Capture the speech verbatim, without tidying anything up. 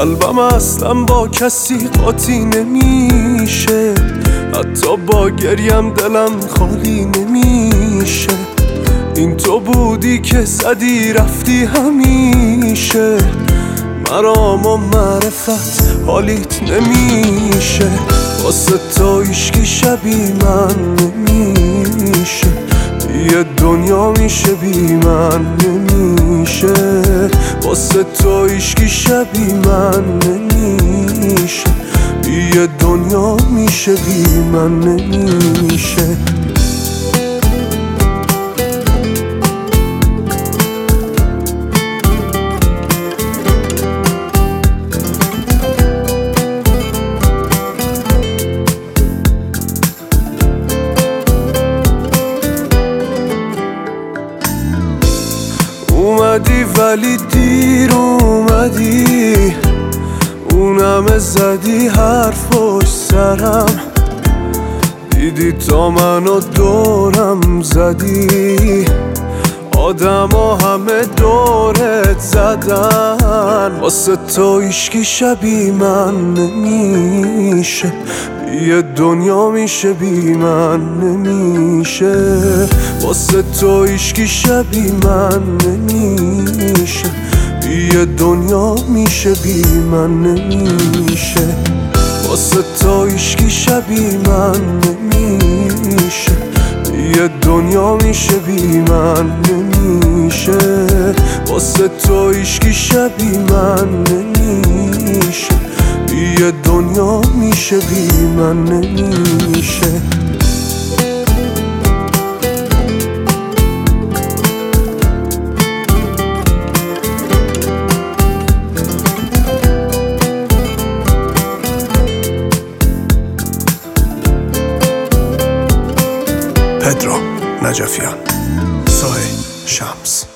قلبم اصلا با کسی قاطی نمیشه، حتی با گریم دلم خالی نمیشه. این تو بودی که زدی رفتی همیشه، مرام و معرفت حالیت نمیشه. واسه تو هیچکی شبی من نمیشه، یه دنیا میشه بی من نمیشه. واسه تو هیچکی شبی من نمیشه، یه دنیا میشه بی من نمیشه. اومدی ولی دیر اومدی، اونم زدی حرفش سرم، دیدی تا منو دورم زدی، آدم ها همه دورت زدن. واسه تو هیچکی شبی من نمیشه، یه دنیا میشه بی من نمیشه. واسه تو هیچکی شبی من نمیشه، یه دنیا میشه بی من نمیشه. واسه تو هیچکی شبی من نمیشه، یه دنیا میشه بی من نمیشه. واسه تو هیچکی شبی من نمیشه، یه دنیا میشه بی من نمیشه. پدرو نجفیان، سایه شمس.